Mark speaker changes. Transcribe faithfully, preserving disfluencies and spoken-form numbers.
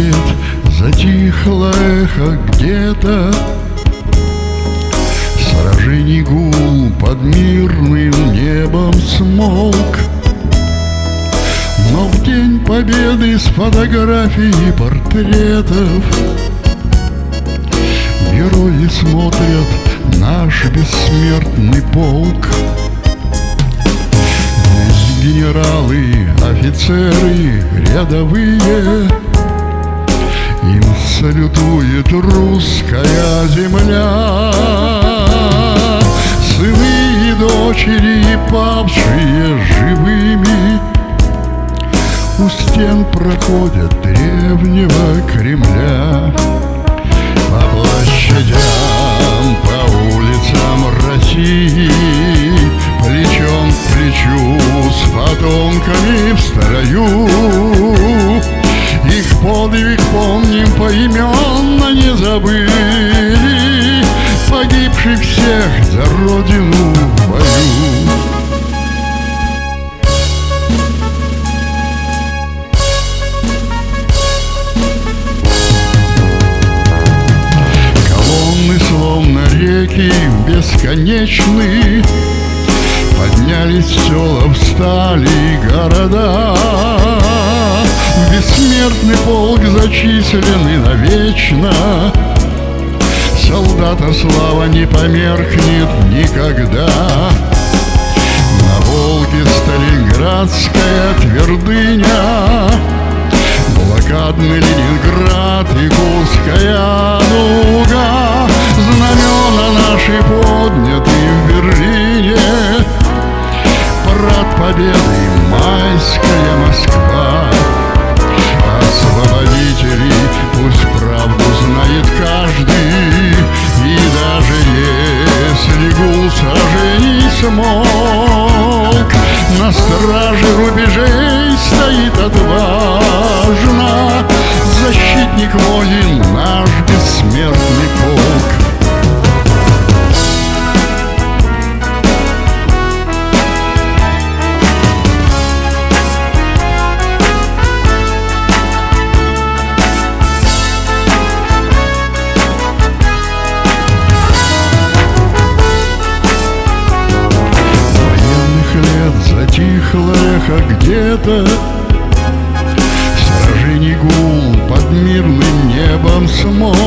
Speaker 1: лет затихло эхо где-то, сражений гул под мирным небом смолк. Но в день победы с фотографий и портретов герои смотрят наш бессмертный полк. Здесь генералы, офицеры рядовые, им салютует русская земля. Сыны и дочери, павшие живыми, у стен проходят древнего Кремля. По площадям, по улицам России, плечом к плечу с потомками в строю, их подвиг помним, поименно не забыли, погибших всех за родину в бою. Словно реки бесконечны, поднялись села, встали города. В бессмертный полк зачислены навечно, солдата слава не померкнет никогда. На Волге Сталинградская твердыня, блокадный Ленинград и Курская дуга. Знамена наши подняты в Берлине, парад победы, майская Москва. Освободители, пусть правду знает каждый, и даже если гул сражений смолк, на страже рубежей стоит отважно защитник воин, наш бессмертный полк. Затихло эхо где-то, сражений гул под мирным небом смолк.